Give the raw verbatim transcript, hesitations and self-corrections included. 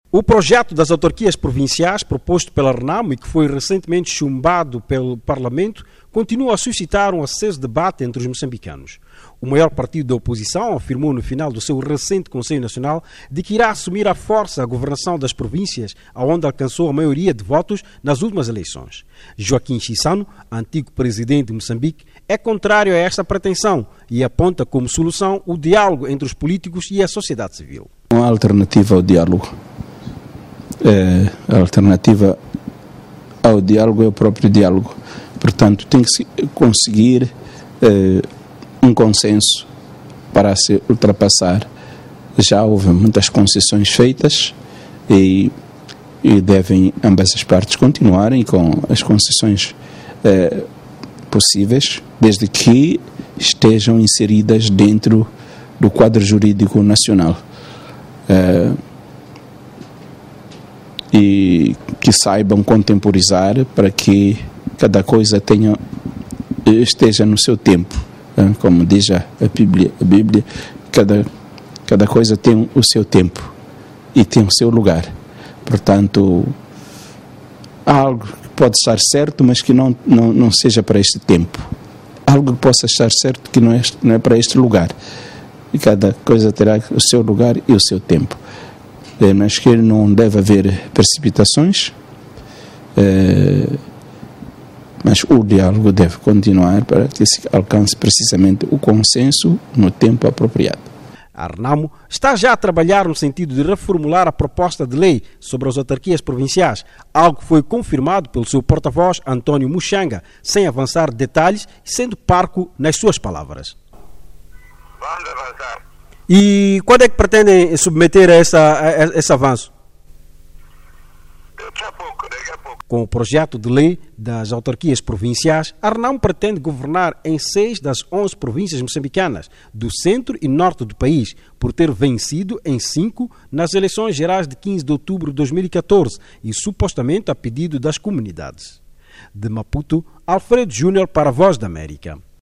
O projeto das autarquias provinciais proposto pela Renamo e que foi recentemente chumbado pelo Parlamento continua a suscitar um aceso debate entre os moçambicanos. O maior partido da oposição afirmou no final do seu recente Conselho Nacional de que irá assumir à força a governação das províncias, onde alcançou a maioria de votos nas últimas eleições. Joaquim Chissano, antigo presidente de Moçambique, é contrário a esta pretensão e aponta como solução o diálogo entre os políticos e a sociedade civil. Uma alternativa ao diálogo. É, a alternativa ao diálogo é o próprio diálogo. Portanto, tem que se conseguir é, um consenso para se ultrapassar. Já houve muitas concessões feitas e, e devem ambas as partes continuarem com as concessões é, possíveis, desde que estejam inseridas dentro do quadro jurídico nacional. É, e que saibam contemporizar para que cada coisa tenha, esteja no seu tempo. Como diz a Bíblia, a Bíblia cada, cada coisa tem o seu tempo e tem o seu lugar. Portanto, há algo que pode estar certo, mas que não, não, não seja para este tempo. Algo que possa estar certo que não é, não é para este lugar. E cada coisa terá o seu lugar e o seu tempo. Mas que não deve haver precipitações, é, mas o diálogo deve continuar para que se alcance precisamente o consenso no tempo apropriado. A Renamo está já a trabalhar no sentido de reformular a proposta de lei sobre as autarquias provinciais, algo que foi confirmado pelo seu porta-voz António Muxanga, sem avançar detalhes e sendo parco nas suas palavras. Vamos avançar. E quando é que pretendem submeter a, essa, a esse avanço? Daqui a pouco, daqui a pouco. Com o projeto de lei das autarquias provinciais, a Renamo pretende governar em seis das onze províncias moçambicanas, do centro e norte do país, por ter vencido em cinco nas eleições gerais de quinze de outubro de dois mil e catorze e supostamente a pedido das comunidades. De Maputo, Alfredo Júnior para a Voz da América.